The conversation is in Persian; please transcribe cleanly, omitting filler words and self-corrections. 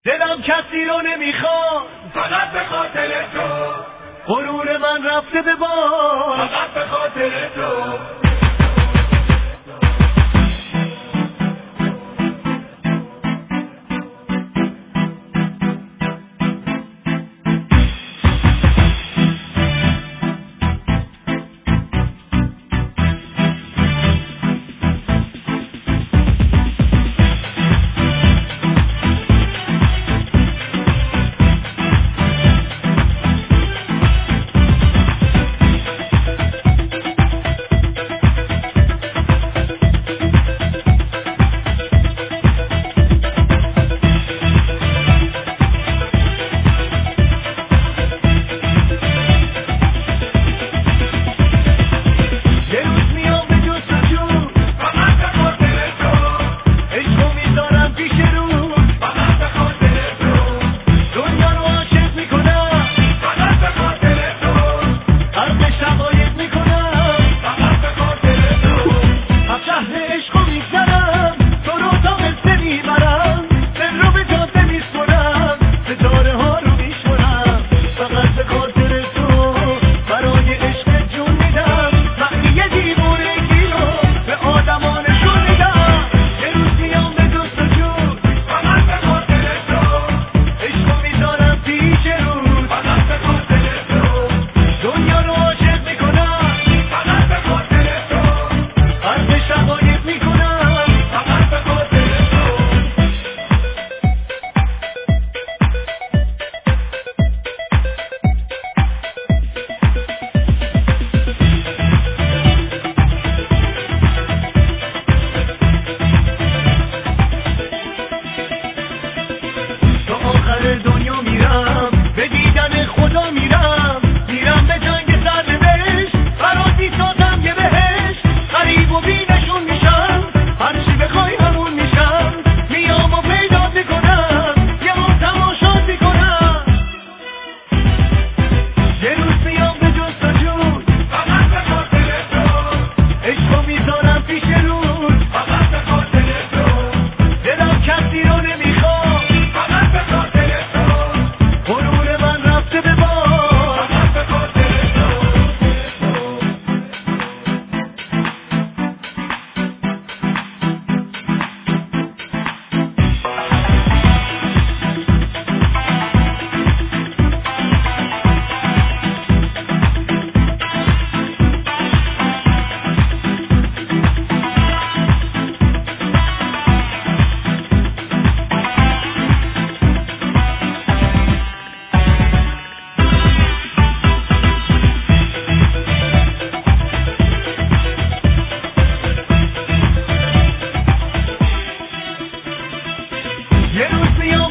دلم کسی رو نمیخواد فقط به خاطر تو، غرور من رفته به باد فقط به خاطر تو. دنیا میرم به دیدن خدا میرم به جنگ سرنوشت برات سازم یه بهشت غریب و بینشون میشم هرچی بخوای همون میشم میام و پیدا میکنم یه ما تماشا میکنم یه روز میام به جستجو فقط به خاطر تو، عشقو میذارم پیش روز فقط به خاطر تو. دلم کسی رو نمیخواد فقط به خاطر تو، غرور من رفته به باد فقط به خاطر تو. یه روز میام